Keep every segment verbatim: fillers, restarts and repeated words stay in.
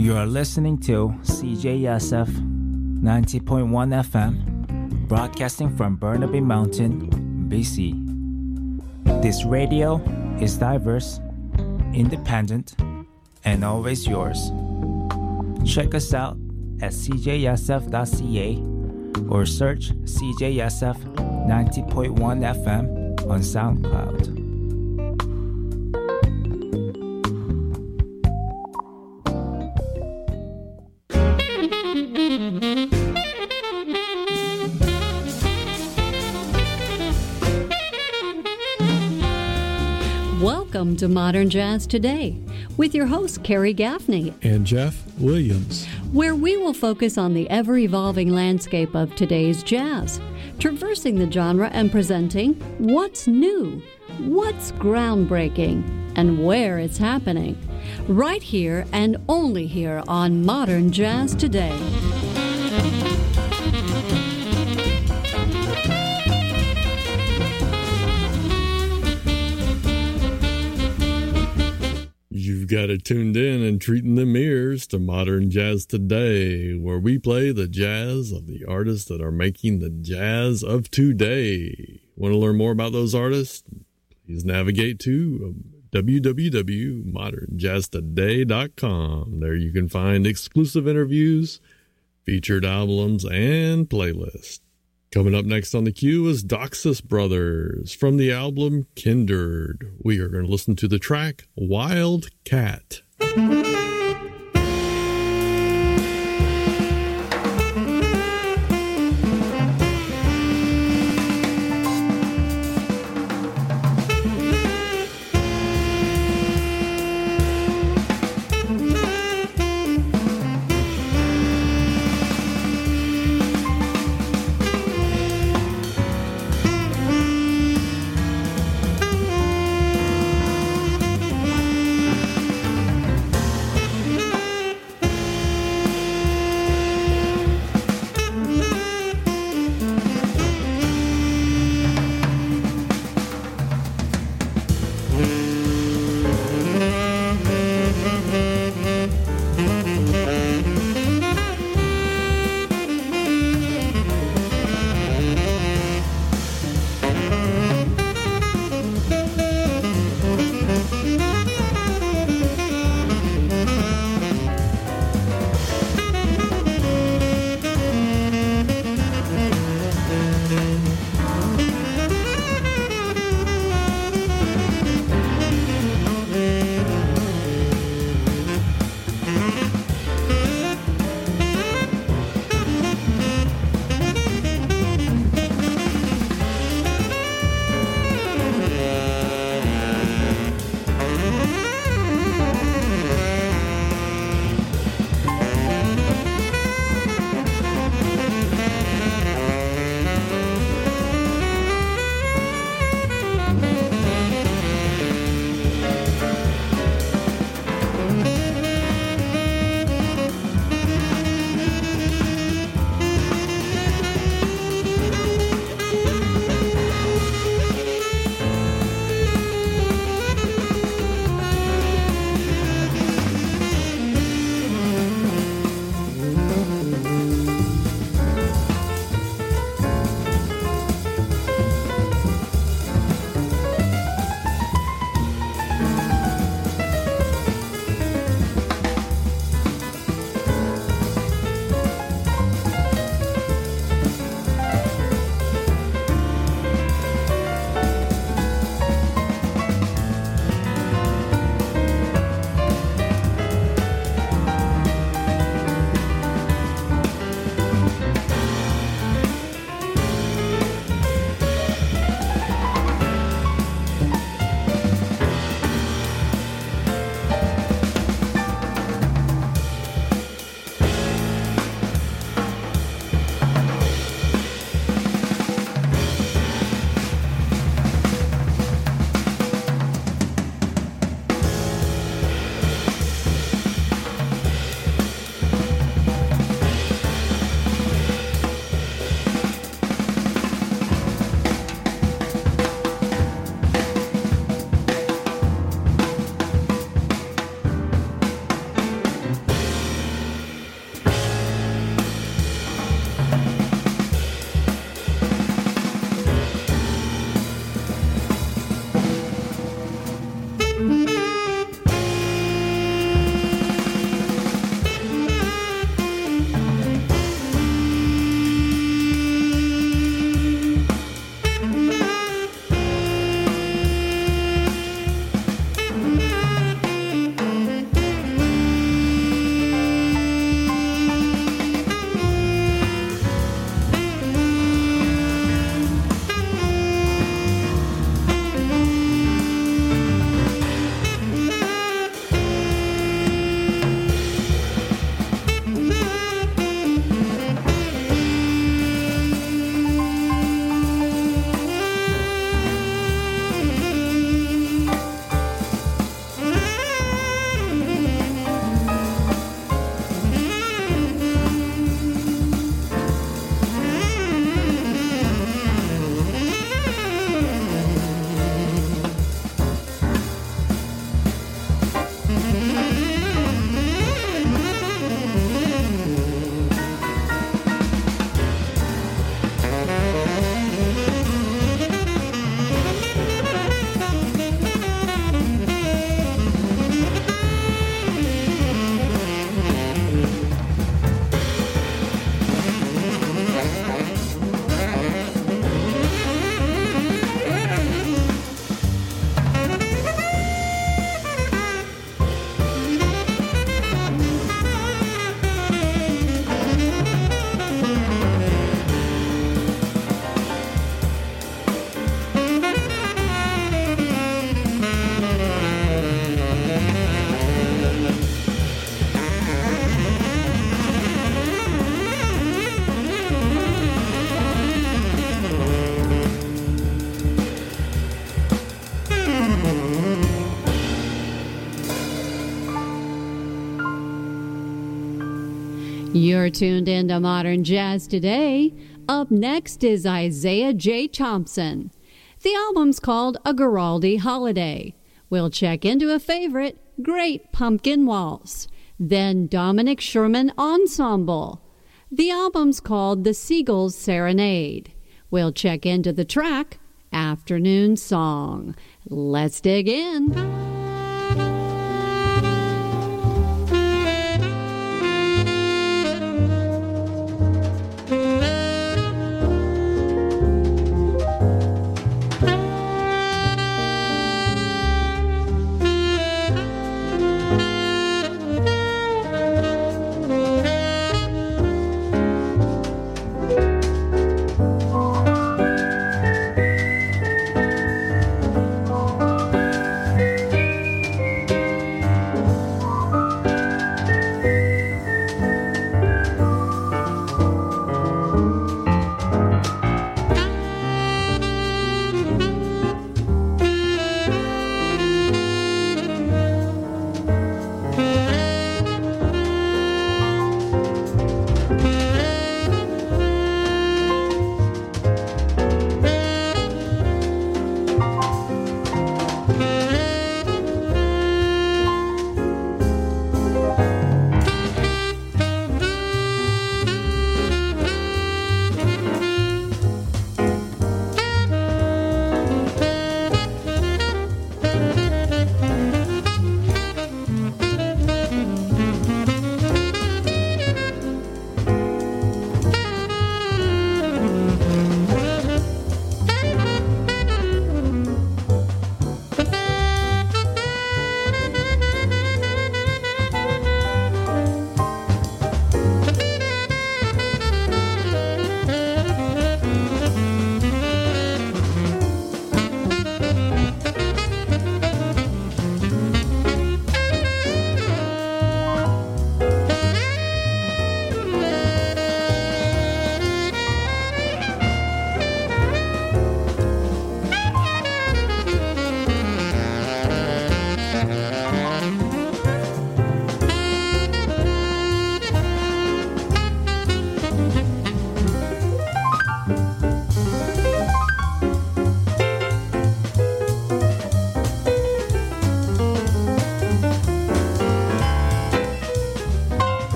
You are listening to C J S F ninety point one F M, broadcasting from Burnaby Mountain, B C. This radio is diverse, independent, and always yours. Check us out at c j s f dot c a or search C J S F ninety point one F M on SoundCloud. Welcome to Modern Jazz Today with your host, Carrie Gaffney and Jeff Williams, where we will focus on the ever-evolving landscape of today's jazz, traversing the genre and presenting what's new, what's groundbreaking, and where it's happening, right here and only here on Modern Jazz Today. You've got it tuned in and treating them ears to Modern Jazz Today, where we play the jazz of the artists that are making the jazz of today. Want to learn more about those artists? Please navigate to w w w dot modern jazz today dot com. There you can find exclusive interviews, featured albums, and playlists. Coming up next on the queue is Doxas Brothers from the album Kindred. We are going to listen to the track Wild Cat. You're tuned in to Modern Jazz Today. Up next is Isaiah J. Thompson. The album's called A Giraldi Holiday. We'll check into a favorite, Great Pumpkin Waltz. Then Dominic Sherman Ensemble. The album's called The Seagull's Serenade. We'll check into the track, Afternoon Song. Let's dig in.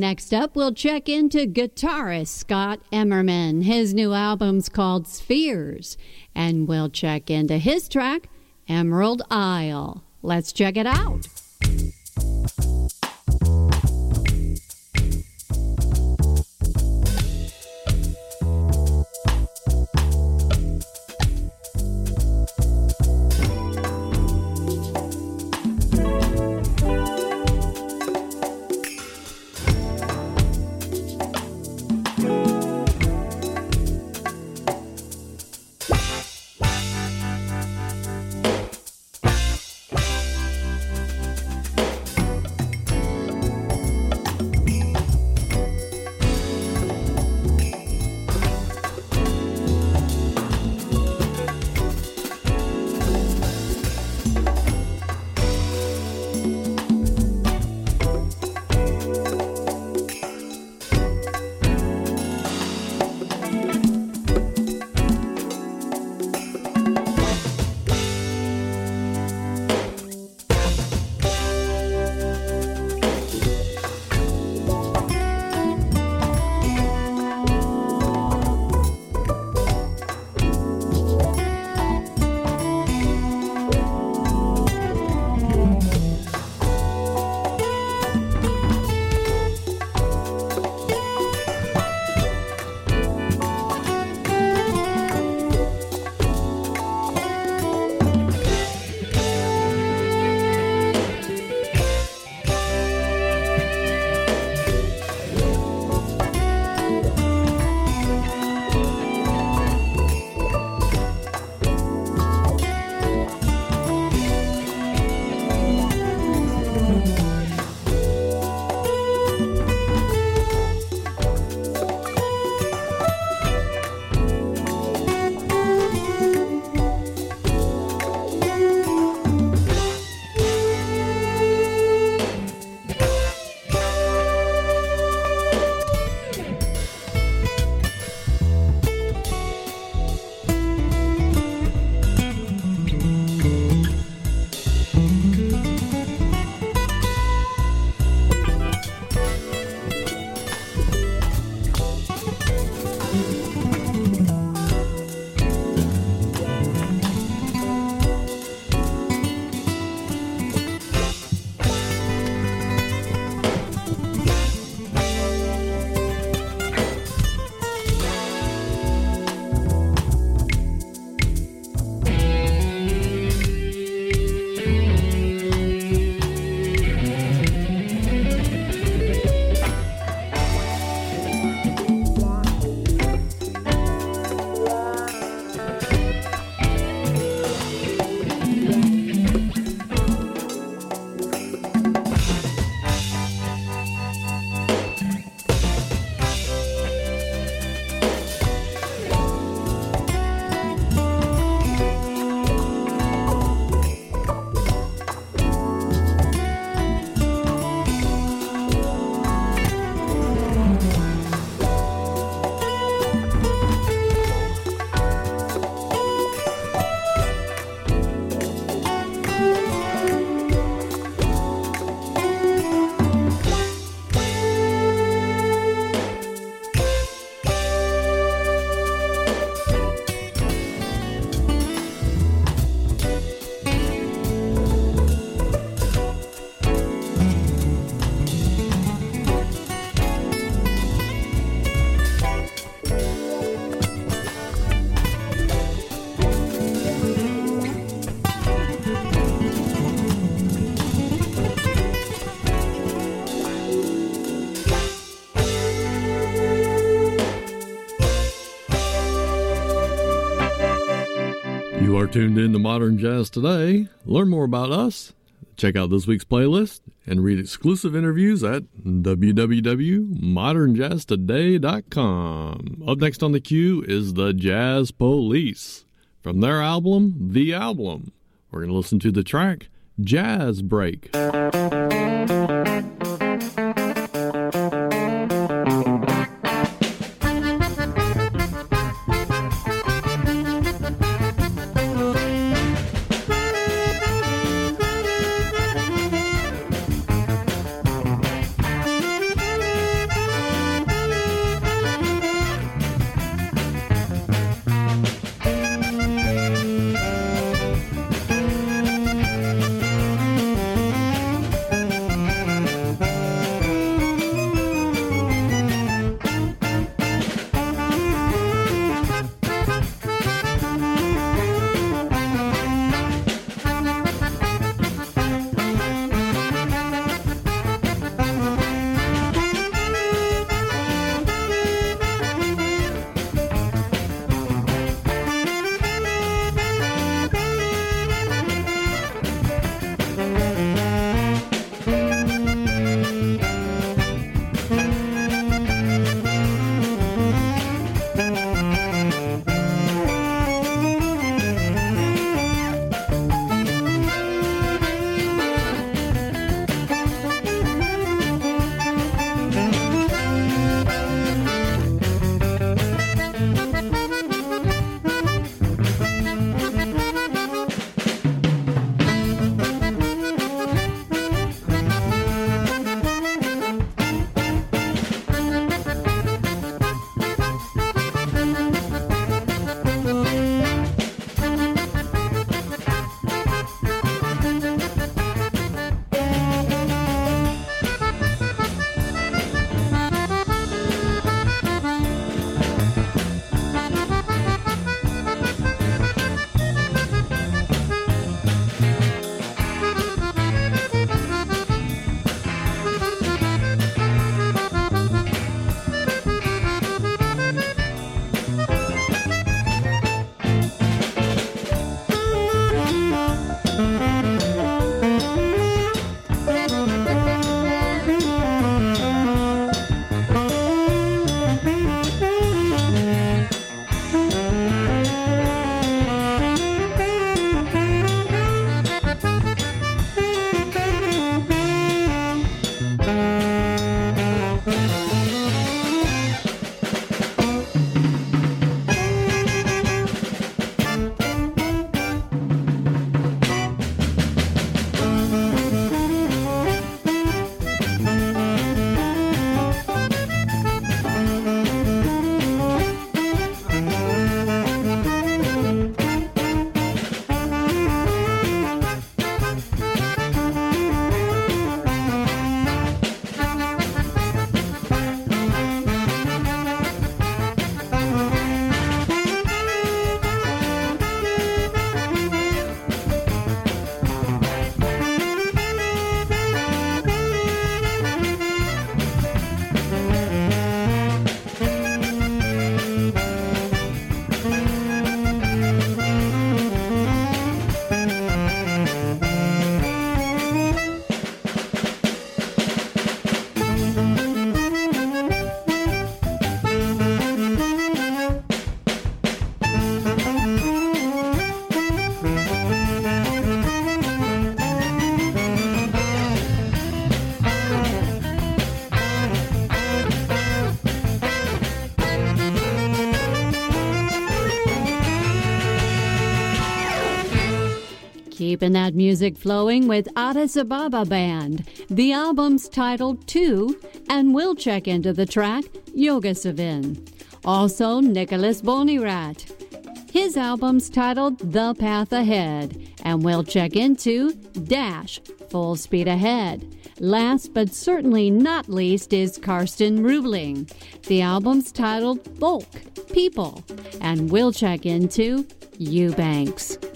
Next up, we'll check into guitarist Scott Emmerman. His new album's called Spheres, and we'll check into his track, Emerald Isle. Let's check it out. You are tuned in to Modern Jazz Today. Learn more about us, check out this week's playlist, and read exclusive interviews at w w w dot modern jazz today dot com. Up next on the queue is the Jazz Police. From their album, The Album, we're going to listen to the track Jazz Break. Keeping that music flowing with Addis Ababa Band. The album's titled Two, and we'll check into the track Yoga Savin. Also, Nicholas Bonirat. His album's titled The Path Ahead, and we'll check into Dash, Full Speed Ahead. Last but certainly not least is Karsten Rubling. The album's titled Bulk, People, and we'll check into Eubanks.